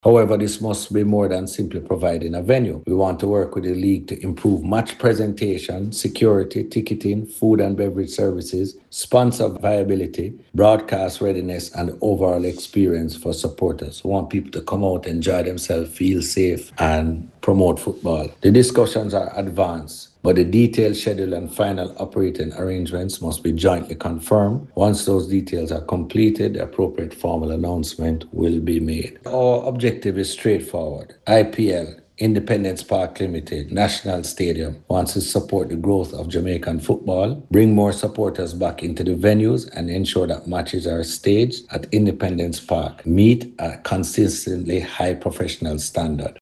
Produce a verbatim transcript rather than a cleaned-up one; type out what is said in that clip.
However, this must be more than simply providing a venue. We want to work with the league to improve match presentation, security, ticketing, food and beverage services, sponsor viability, broadcast readiness, and overall experience for supporters. We want people to come out, enjoy themselves, feel safe, and promote football. The discussions are advanced, but the detailed schedule and final operating arrangements must be jointly confirmed. Once those details are completed, the appropriate formal announcement will be made. Our objective is straightforward. I P L, Independence Park Limited, National Stadium, wants to support the growth of Jamaican football, bring more supporters back into the venues, and ensure that matches are staged at Independence Park meet a consistently high professional standard.